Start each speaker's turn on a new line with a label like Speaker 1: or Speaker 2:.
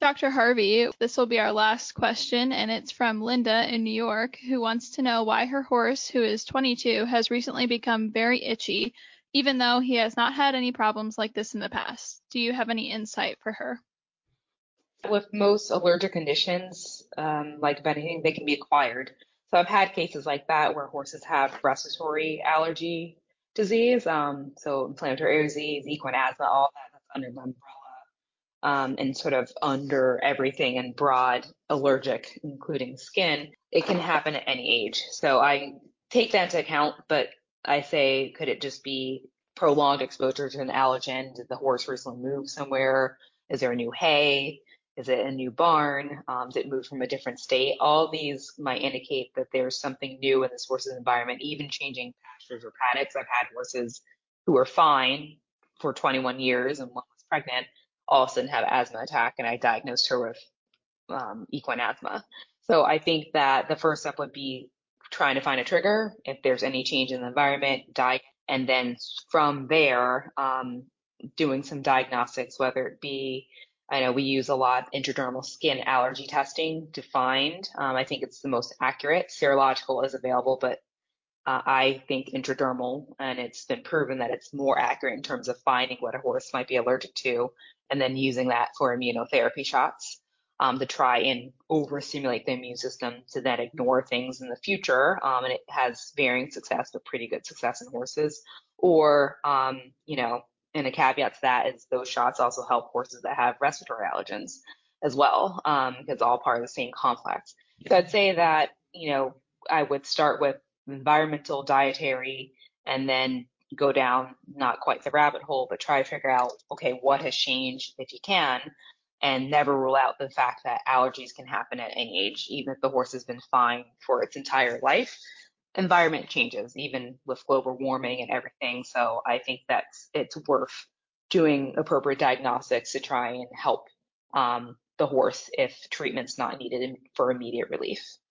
Speaker 1: Dr. Harvey, this will be our last question, and it's from Linda in New York, who wants to know why her horse, who is 22, has recently become very itchy, even though he has not had any problems like this in the past. Do you have any insight for her?
Speaker 2: With most allergic conditions, like anything, they can be acquired. So I've had cases like that where horses have respiratory allergy disease, so inflammatory air disease, equine asthma, all that's under the umbrella, and sort of under everything and broad allergic, including skin. It can happen at any age. So I take that into account, but I say, could it just be prolonged exposure to an allergen? Did the horse recently move somewhere? Is there a new hay? Is it a new barn? Did it move from a different state? All these might indicate that there's something new in this horse's environment, even changing pastures or paddocks. I've had horses who were fine for 21 years and one was pregnant, all of a sudden have an asthma attack, and I diagnosed her with equine asthma. So I think that the first step would be trying to find a trigger, if there's any change in the environment, diet, and then from there, doing some diagnostics, whether it be, I know we use a lot intradermal skin allergy testing to find. I think it's the most accurate. Serological is available, but I think intradermal, and it's been proven that it's more accurate in terms of finding what a horse might be allergic to, and then using that for immunotherapy shots to try and overstimulate the immune system to then ignore things in the future. And it has varying success, but pretty good success in horses. Or, and a caveat to that is those shots also help horses that have respiratory allergens as well, because it's all part of the same complex. So I'd say that, I would start with environmental, dietary, and then go down not quite the rabbit hole, but try to figure out, okay, what has changed if you can, and never rule out the fact that allergies can happen at any age, even if the horse has been fine for its entire life. Environment changes, even with global warming and everything. So I think that it's worth doing appropriate diagnostics to try and help the horse if treatment's not needed for immediate relief.